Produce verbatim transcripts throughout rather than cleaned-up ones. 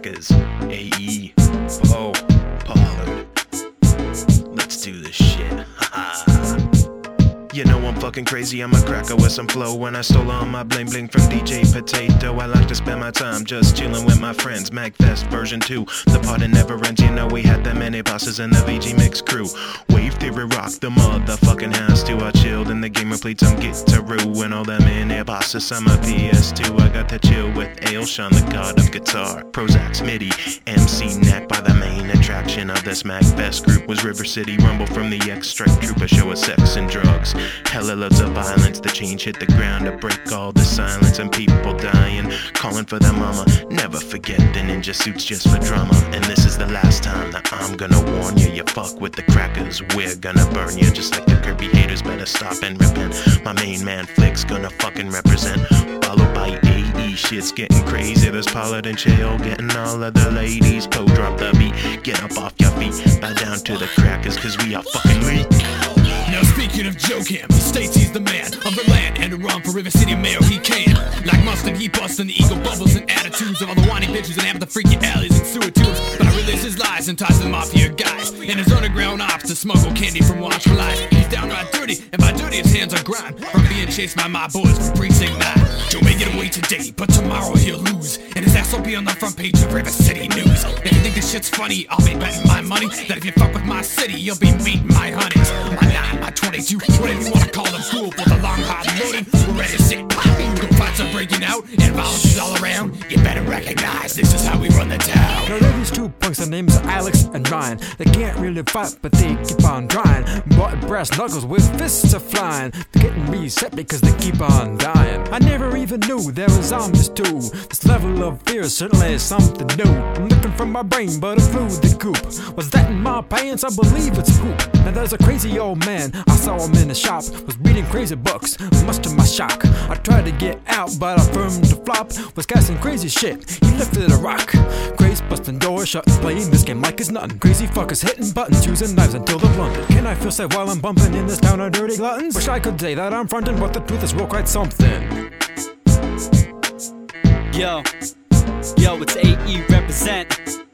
crackers. A E, Poe, Pollard. Let's do this shit. Ha ha. You know I'm fucking crazy, I'm a cracker with some flow. When I stole all my bling bling from D J Potato, I like to spend my time just chilling with my friends. Magfest version two, the party never ends. You know we had the many bosses in the V G Mix crew. Wave theory rock the motherfucking house too. I chilled in the game and played some Guitar-oo and all them many bosses on my P S two. I got to chill with Ailshon, the god of guitar. Prozac, MIDI, M C Knack. By the main attraction of this Magfest group was River City Rumble from the X-Strike Troop, a show of sex and drugs. Hella loads of violence, the change hit the ground to break all the silence and people dying, calling for their mama. Never forget the ninja suits just for drama. And this is the last time that I'm gonna warn you. You fuck with the crackers, we're gonna burn you. Just like the Kirby haters, better stop and repent. My main man Flick's gonna fucking represent. Followed by A E, shit's getting crazy. There's Pollard and Chael getting all of the ladies. Poe drop the beat, get up off your feet, bow down to the crackers, cause we are fucking weak. Now speaking of Joe Cam, he states he's the man of the land and to run for River City Mayor he can. Like mustard, he bustin' the ego bubbles and attitudes of all the whiny bitches and half the freaky alleys and sewer tubes. But I release his lies and ties to the mafia guys and his underground ops to smuggle candy from Watch for Life. He's downright dirty, and by dirty his hands are grind from being chased by my boys from Precinct nine. Joe may get away today, but tomorrow he'll lose, and his ass will be on the front page of River City News. If you think this shit's funny, I'll be betting my money that if you fuck with my city, you'll be meeting my honeys. My nine, my twenty-two, whatever you wanna call them, fool for the long hard loading. We're ready to sit pop. Fights are breaking out and violence is all around. You better recognize this is how we run the town. Now there these two punks, their names are Alex and Ryan. They can't really fight, but they keep on trying. But brass knuckles with fists are flying. They're getting reset because they keep on dying. I never even knew there was zombies too. This level of fear certainly is something new. I'm looking for my brain, but it flew the coop. Was that in my pants? I believe it's poop. Now there's a crazy old man, I saw him in the shop, was reading crazy books, much to my shock. I tried to get out, but I firmed to flop, was casting crazy shit, he lifted a rock. Craze busting doors, shut and playing this game like it's nothing. Crazy fuckers hitting buttons, using knives until they're blunted. Can I feel safe while I'm bumping in this town of dirty gluttons? Wish I could say that I'm frontin', but the truth is real quite something. Yo, yo, it's A E represent.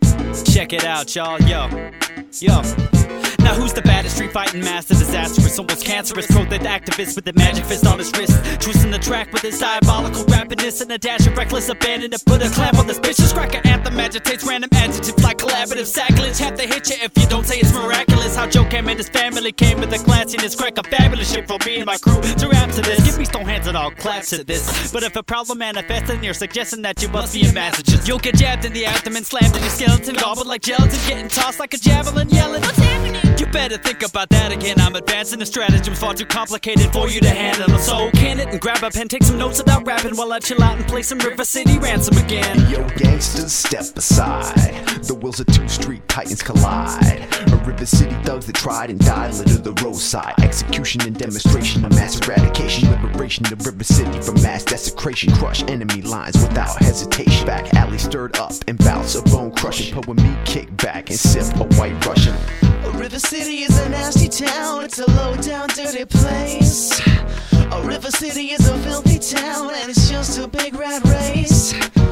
Check it out, y'all, yo, yo. Now who's the baddest street fighting master? Disastrous, almost cancerous, pro-death activist with the magic fist on his wrist, twisting the track with his diabolical rapidness and a dash of reckless abandon to put a clamp on this bitch. This cracker anthem agitates random adjectives like collaborative sacrilege. Have to hit you if you don't say it's miraculous. How Joe came and his family came with a glanciness, crack a fabulous shit for me and my crew to rap to this. Give me stone hands and I'll clap to this. But if a problem manifests and you're suggesting that you must be a Massachusetts, you'll get jabbed in the abdomen, slammed in your skeleton, gobbled like gelatin, getting tossed like a javelin, yelling, what's happening? You better think about that again. I'm advancing the stratagems far too complicated for you to handle. So can it and grab a pen, take some notes about rapping while I chill out and play some River City Ransom again. Yo, gangsters, step aside. The wheels of two street titans collide. A River City thugs that tried and died litter the roadside. Execution and demonstration of mass eradication. Liberation of River City from mass desecration. Crush enemy lines without hesitation. Back alley stirred up in bouts of bone crushing. Poe and me kick back and sip a white Russian. River City is a nasty town, it's a low down dirty place. A River City is a filthy town and it's just a big rat race.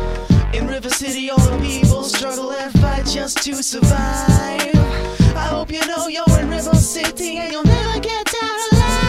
In River City all the people struggle and fight just to survive. I hope you know you're in River City and you'll never get down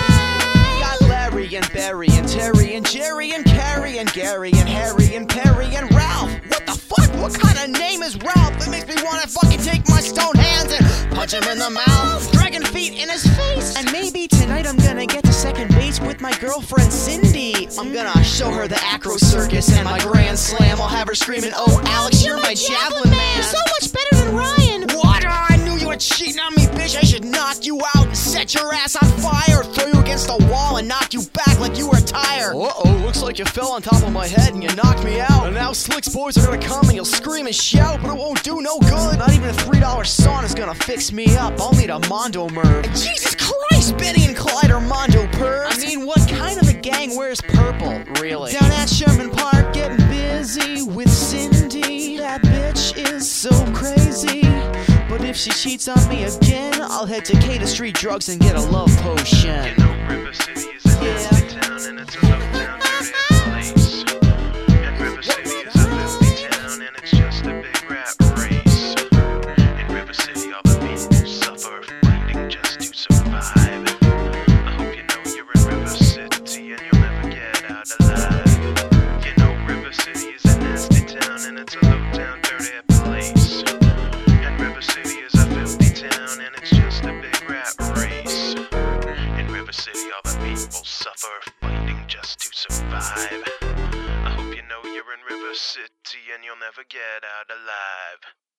alive. Got Larry and Barry and Terry and Jerry and Carrie and Gary and Harry and Perry and Ralph. What the fuck? What kind of name is Ralph? It makes me wanna fucking take my stone hands and punch him in the mouth, dragging feet in his face. And maybe tonight I'm gonna get to second base with my girlfriend Cindy. I'm gonna show her the acro circus and my grand slam. I'll have her screaming, oh Alex, you're my javelin man. So much better than Ryan. What? I knew you were cheating on me, bitch. I should knock you out and set your ass on fire, throw you against the wall and knock you back like you were a tire. Uh-oh, looks like you fell on top of my head and you knocked me out. And now Slick's boys are gonna come and you'll scream and shout, but it won't do no good. Not even a three dollar sauna's gonna fix me up. I'll need a Mondo Merv. Jesus Christ, Benny and Clyde are Mondo pervs. I mean, what kind of a gang wears purple, really? Down at Sherman Park, getting busy with Cindy. That bitch is so crazy. But if she cheats on me again, I'll head to Cater Street Drugs and get a love potion. You know River City is a nasty town and it's a low down dirty place. And River City is a filthy town and it's just a big rat never get out alive.